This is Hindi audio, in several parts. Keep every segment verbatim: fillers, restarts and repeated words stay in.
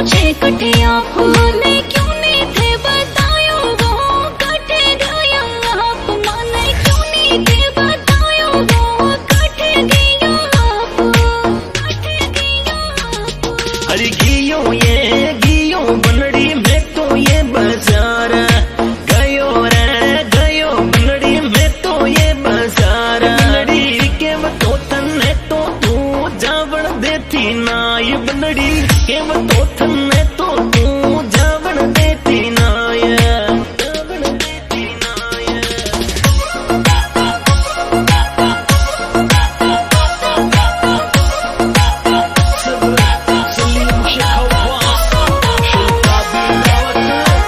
पूछे कटे आप माने क्यों नहीं थे बतायो वो कटे गया आप माने क्यों नहीं थे बतायो वो कटे गया आप कटे गया आप। अरे गियो ये गियो बनड़ी में तो ये बाजार गयो रे गयो बनड़ी में तो ये बाजार बनड़ी के वो तो तन्ने तो तू जावण देती ना ये बनड़ी के वो तो तन्ने तो तू जावण देती ना ये जावण देती ना ये। सलीम शेखवास शिल्पा बीनावत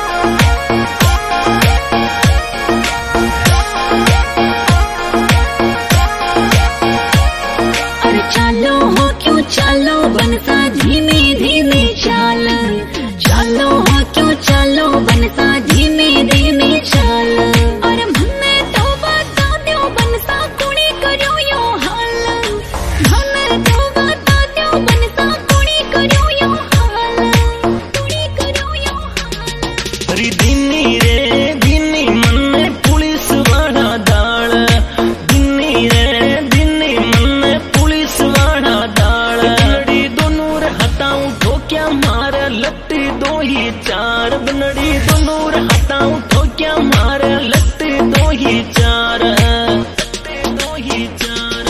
अरे चालो हो क्यों चालो बनसा धीमे धीमे चाल चालो हो क्यों चालो बनसा धीमे धीमे चाल। अरे मन्ने तो बता दो बनसा कुड़ी करो यो हाल मन्ने तो बता दो बनसा कुड़ी करो यो हाल कुड़ी करो यो हाल। अरे दिनी रे दिनी मन्ने पुलिस वाला दाल दिनी रे दिनी मन्ने पुलिस वाला दाल बनड़ी दोनों रे हटाऊं तो क्या मारे लट्टी दो ही चार बनड़ी दोनों रे हटाऊं तो क्या मारे लट्टी दो ही चार लट्टी दो ही चार।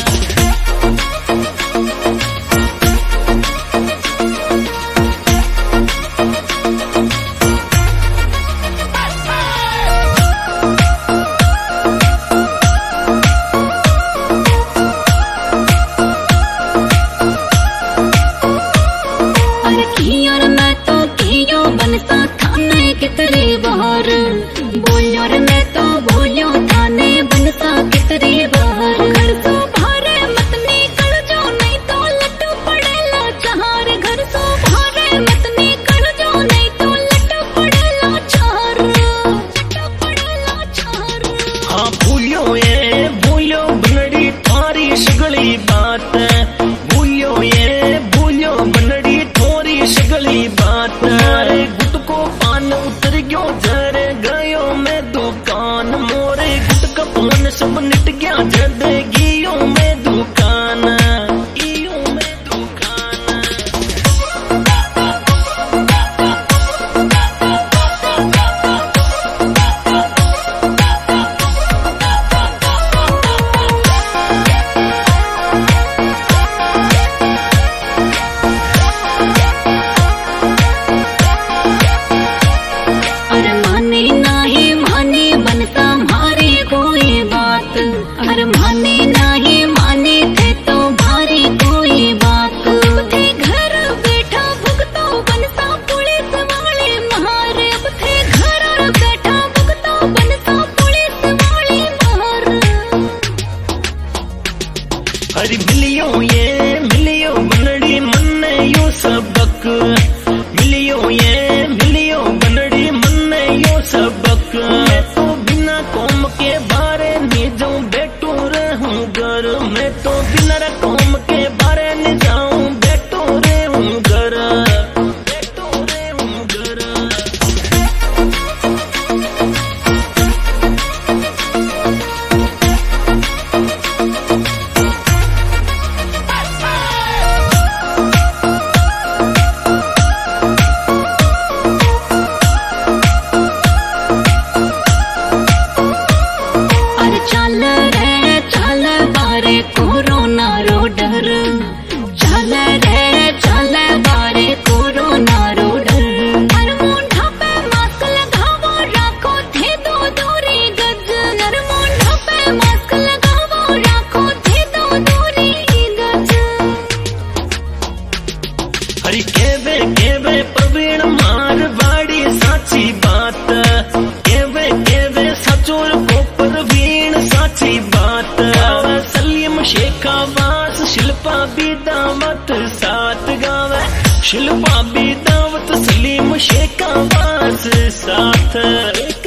अरे कियो रे मैं तो कियो बनसा थाने कितरे बाहर बोलियो रे मैं तो बोलियो थाने बनसा कितरे बाहर। घर सो भारे मत निकल जो नहीं तो लट्टू पड़ेला चार घर सो भारे मत निकल जो नहीं तो लट्टू पड़ेला चार लट्टू पड़ेला चार। हाँ भूलियो ये भूलियो बनड़ी थारी सगली बात भूलियो ये भूलियो बनड़ी थोरी सगली बात। अरे गुट को पान उतर गयो जर गयो मैं दुकान मोरे गुट का पान सब निट गया जद गियो मैं दुकान गियो मैं दुकान। अरे माने नाही माने बनसा मारे कोई बात अरे माने नाही माने थे तो भारी कोई बात। थे घर बैठा भुगतो बनसा पुलिस वाले मार अब थे घर बैठा भुगतो बनसा पुलिस वाले मार। अरे मिलियो ये मिलियो बनड़ी मन्ने यो सबक मिलियो ये मिलियो बनड़ी मन्ने यो सबक। मैं तो बिना कौम के बारे में जाऊं बैठो रहूं घर मैं तो बिना कौम के बारे में जाऊं बैठो रहूं घर बैठो रहूं घर। अरे चल रे चल बारे कोरोना रो डर चल रे चल बारे कोरोना रो डर। अरे मुंडा पे मास्क लगावो राखो थे दो दूरी गज अरे मुंडा पे मास्क लगावो राखो थे दो दूरी गज। हरी केवे केवे प्रवीण मारवाड़ी साची बात केवे केवे सचोर को प्रवीण साची बात। सलीम शेखवास शिल्पा बीनावत साथ गावे शिल्पा बीनावत सलीम शेखवास साथ।